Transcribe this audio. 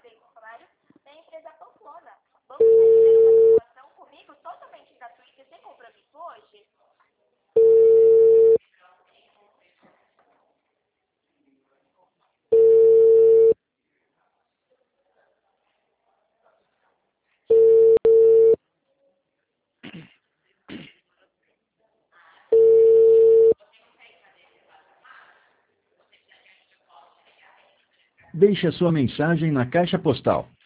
ser funcionário da empresa Pamplona. Vamos fazer uma simulação comigo totalmente gratuita e sem compromisso hoje? Deixe a sua mensagem na caixa postal